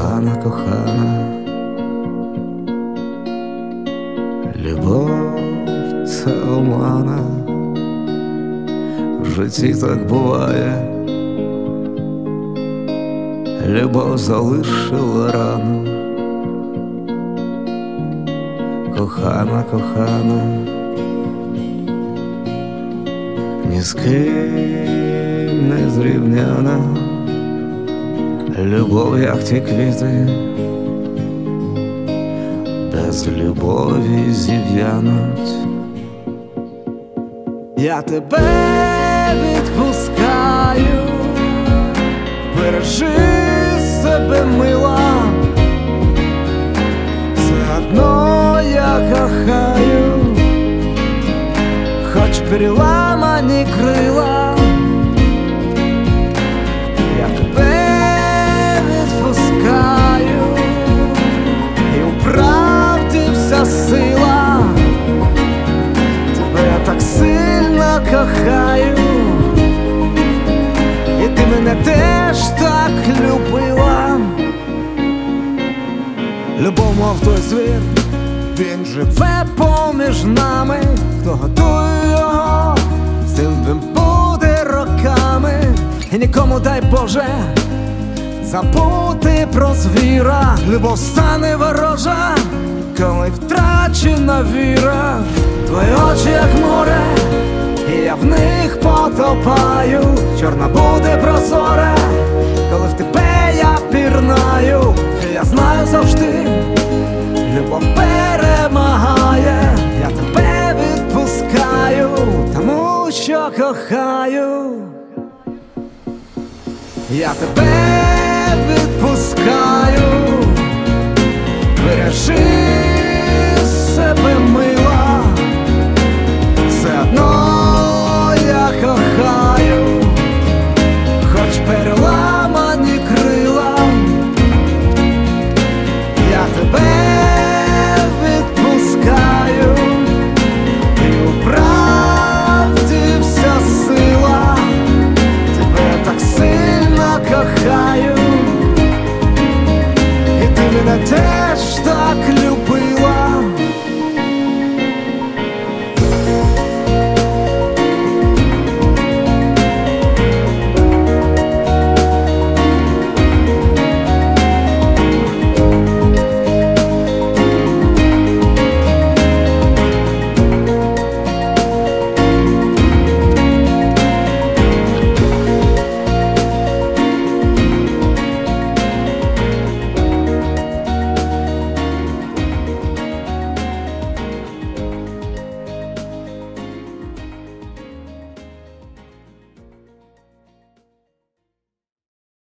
Кохана, кохана, любов — це омана, в житті так буває, любов залишила рану. Кохана, кохана, ні з ким не зрівняна, любов, як ті квіти, без любові зів'януть. Я тебе відпускаю, бережи себе, мила, все одно я кохаю, хоч переламані крила. Я тебе відпускаю, і у правді вся сила, тебе я так сильно кохаю, і ти мене теж так любила. Любов, мов той звір, він живе поміж нами. Хто готує його, з тим він буде роками. І нікому, дай Боже, забути про звіра. Любов стане ворожа, коли втрачена віра. Твої очі, як море, і я в них потопаю. Чорна буде прозора, коли в тебе я пірнаю. І я знаю завжди, любов перемагає. Я тебе відпускаю, тому що кохаю. Я тебе відпускаю, бережи